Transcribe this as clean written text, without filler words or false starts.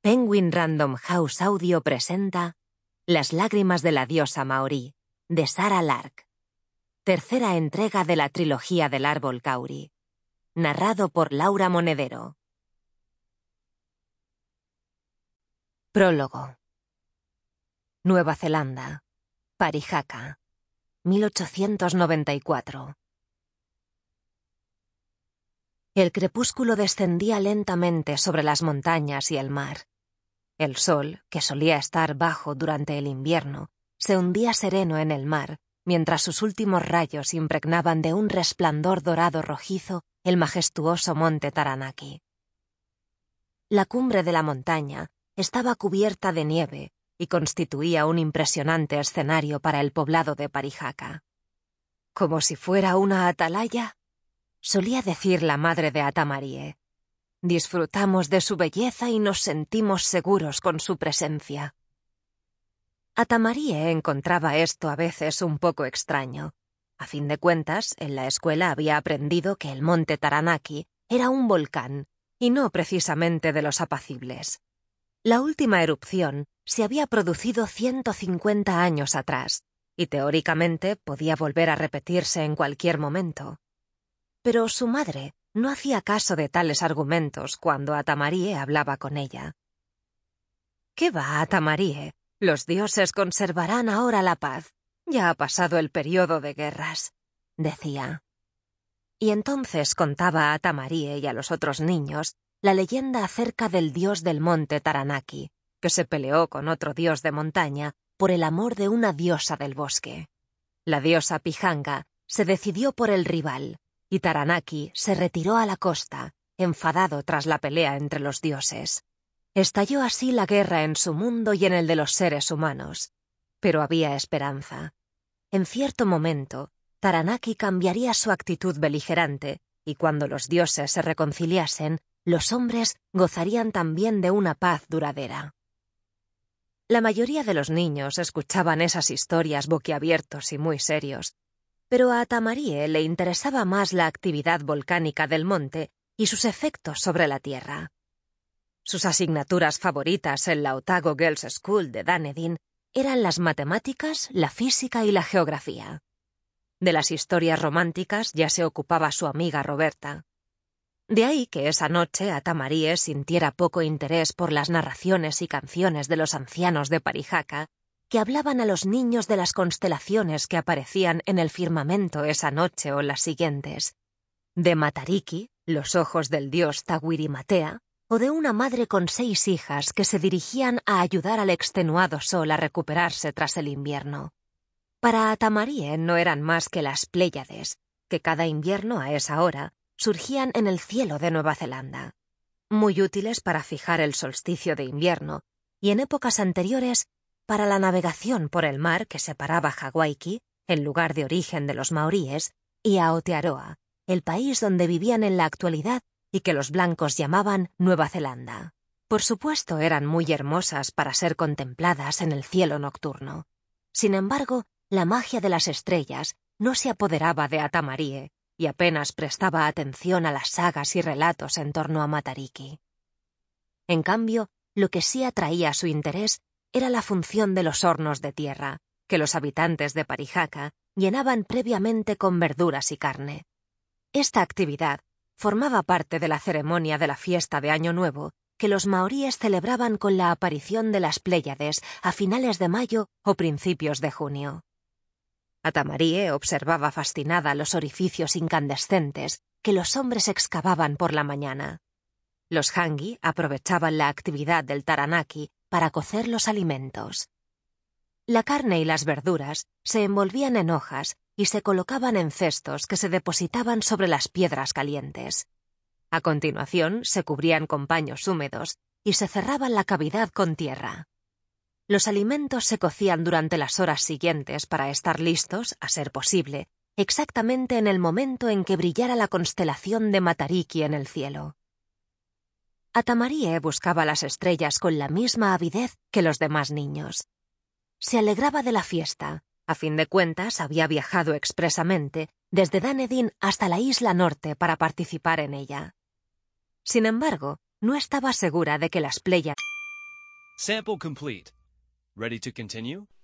Penguin Random House Audio presenta Las lágrimas de la diosa maorí, de Sarah Lark. Tercera entrega de la trilogía del árbol Kauri. Narrado por Laura Monedero. Prólogo. Nueva Zelanda. Parihaka. 1894. El crepúsculo descendía lentamente sobre las montañas y el mar. El sol, que solía estar bajo durante el invierno, se hundía sereno en el mar, mientras sus últimos rayos impregnaban de un resplandor dorado rojizo el majestuoso monte Taranaki. La cumbre de la montaña estaba cubierta de nieve y constituía un impresionante escenario para el poblado de Parihaka. «Como si fuera una atalaya», solía decir la madre de Atamarie. «Disfrutamos de su belleza y nos sentimos seguros con su presencia». Atamarie encontraba esto a veces un poco extraño. A fin de cuentas, en la escuela había aprendido que el monte Taranaki era un volcán, y no precisamente de los apacibles. La última erupción se había producido 150 años atrás, y teóricamente podía volver a repetirse en cualquier momento. Pero su madre no hacía caso de tales argumentos cuando Atamarie hablaba con ella. «¿Qué va, Atamarie? Los dioses conservarán ahora la paz. Ya ha pasado el periodo de guerras», decía. Y entonces contaba a Atamarie y a los otros niños la leyenda acerca del dios del monte Taranaki, que se peleó con otro dios de montaña por el amor de una diosa del bosque. La diosa Pihanga se decidió por el rival, y Taranaki se retiró a la costa, enfadado tras la pelea entre los dioses. Estalló así la guerra en su mundo y en el de los seres humanos. Pero había esperanza. En cierto momento, Taranaki cambiaría su actitud beligerante, y cuando los dioses se reconciliasen, los hombres gozarían también de una paz duradera. La mayoría de los niños escuchaban esas historias boquiabiertos y muy serios, pero a Atamarie le interesaba más la actividad volcánica del monte y sus efectos sobre la tierra. Sus asignaturas favoritas en la Otago Girls' School de Dunedin eran las matemáticas, la física y la geografía. De las historias románticas ya se ocupaba su amiga Roberta. De ahí que esa noche Atamarie sintiera poco interés por las narraciones y canciones de los ancianos de Parihaka, que hablaban a los niños de las constelaciones que aparecían en el firmamento esa noche o las siguientes, de Matariki, los ojos del dios Tawiri-Matea, o de una madre con 6 hijas que se dirigían a ayudar al extenuado sol a recuperarse tras el invierno. Para Atamarie no eran más que las Pléyades, que cada invierno a esa hora surgían en el cielo de Nueva Zelanda, muy útiles para fijar el solsticio de invierno, y en épocas anteriores para la navegación por el mar que separaba Hawaiki, el lugar de origen de los maoríes, y Aotearoa, el país donde vivían en la actualidad y que los blancos llamaban Nueva Zelanda. Por supuesto, eran muy hermosas para ser contempladas en el cielo nocturno. Sin embargo, la magia de las estrellas no se apoderaba de Atamarie y apenas prestaba atención a las sagas y relatos en torno a Matariki. En cambio, lo que sí atraía su interés era la función de los hornos de tierra, que los habitantes de Parihaka llenaban previamente con verduras y carne. Esta actividad formaba parte de la ceremonia de la fiesta de Año Nuevo que los maoríes celebraban con la aparición de las Pléyades a finales de mayo o principios de junio. Atamarie observaba fascinada los orificios incandescentes que los hombres excavaban por la mañana. Los Hangi aprovechaban la actividad del Taranaki para cocer los alimentos. La carne y las verduras se envolvían en hojas y se colocaban en cestos que se depositaban sobre las piedras calientes. A continuación se cubrían con paños húmedos y se cerraba la cavidad con tierra. Los alimentos se cocían durante las horas siguientes para estar listos, a ser posible, exactamente en el momento en que brillara la constelación de Matariki en el cielo. Atamarie buscaba las estrellas con la misma avidez que los demás niños. Se alegraba de la fiesta. A fin de cuentas, había viajado expresamente desde Dunedin hasta la isla norte para participar en ella. Sin embargo, no estaba segura de que las Pléyades Sample complete. Ready to continue?